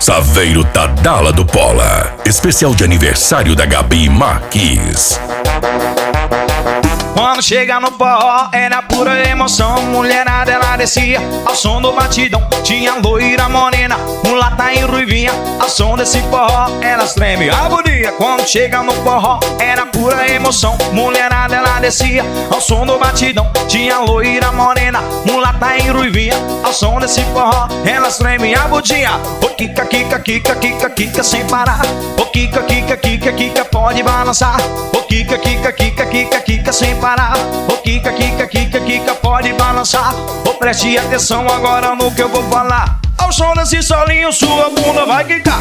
Saveiro Tadala do Pola. Especial de aniversário da Gabi Marques. Quando chega no forró, era pura emoção. Mulherada, ela descia ao som do batidão. Tinha loira morena, mulata e ruivinha. Ao som desse forró, elas tremem a bodia. Quando chega no forró, era pura emoção. Mulherada, ela descia ao som do batidão. Tinha loira morena, mulata e ruivinha. Ao som desse forró, elas tremem a bodia. O kika, kika, kika, kika, kika sem parar. O kika, kika, kika, kika pode balançar. O kika, kika, kika, kika, kika sem parar. O kika, kika, kika, kika pode balançar. Oh, preste atenção agora no que eu vou falar. Ao som desse solinho sua bunda vai quicar.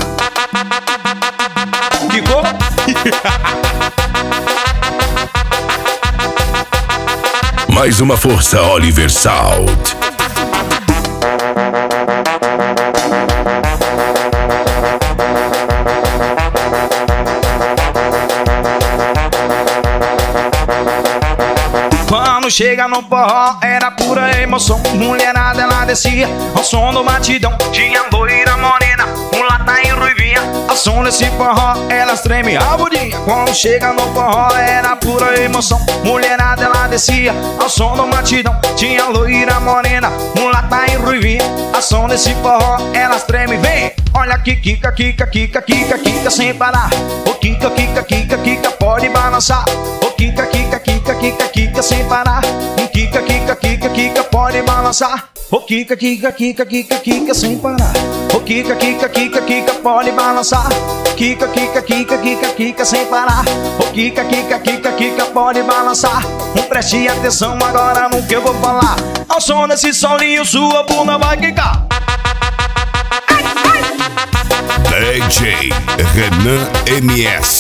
Quicou? Mais uma força Oliver Salt. Quando chega no forró, era pura emoção. Mulherada, ela descia ao som do batidão. Tinha loira morena, mulata e ruivinha. Ao som desse forró, elas tremem a budinha. Quando chega no forró, era pura emoção. Mulherada, ela descia ao som do batidão. Tinha loira morena, mulata e ruivinha. Ao som desse forró, elas tremem, vem! Olha que kika, kika, kika, kika, kika sem parar. O kika, kika, kika, kika pode balançar. O kika, kika, kika, kika, kika sem parar. O kika, kika, kika, kika pode balançar. O kika, kika, kika, kika, kika sem parar. O kika, kika, kika, kika pode balançar. Kika, kika, kika, kika, kika sem parar. O kika, kika, kika, kika pode balançar. Preste atenção agora no que eu vou falar. Ao som desse solinho sua bunda vai quicar. DJ Renan MS.